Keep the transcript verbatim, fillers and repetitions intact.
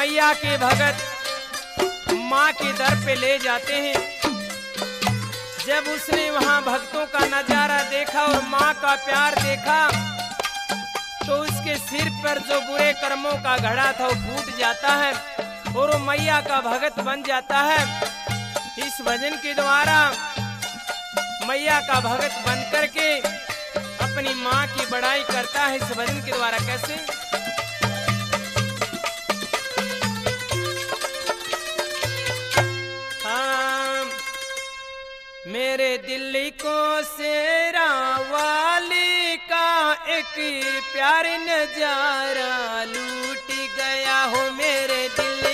मैया के भगत माँ के दर पे ले जाते हैं। जब उसने वहां भक्तों का नजारा देखा और माँ का प्यार देखा तो उसके सिर पर जो बुरे कर्मों का घड़ा था वो फूट जाता है और वो मैया का भगत बन जाता है। इस भजन के द्वारा मैया का भगत बन करके अपनी माँ की बड़ाई करता है। इस भजन के द्वारा कैसे? हाँ, मेरे दिल्ली को शेरा वाली का एक प्यार नजारा लूट गया हो मेरे दिल